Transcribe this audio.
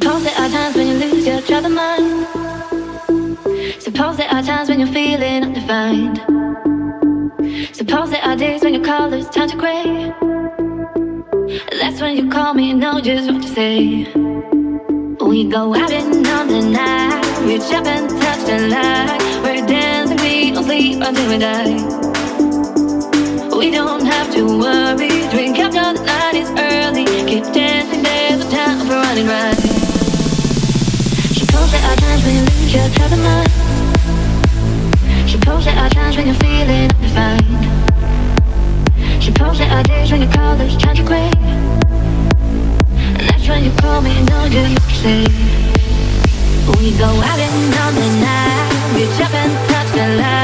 Suppose there are times when you lose your troubled mind. Suppose there are times when you're feeling undefined. Suppose there are days when your colors turn to gray. That's when you call me and know just what to say. We go out in on the night, reach up and touch the light. We're dancing, we don't sleep until we die. We don't have to worry, drink up till the night is early. Keep dancing, there's no time for running right. Suppose there are times when you lose your troubled mind. Suppose there are times when you're feeling undefined. Suppose there are days when your colors turn to gray. And that's when you call me and know just what to say. We go out in on the night, reach up and touch the light.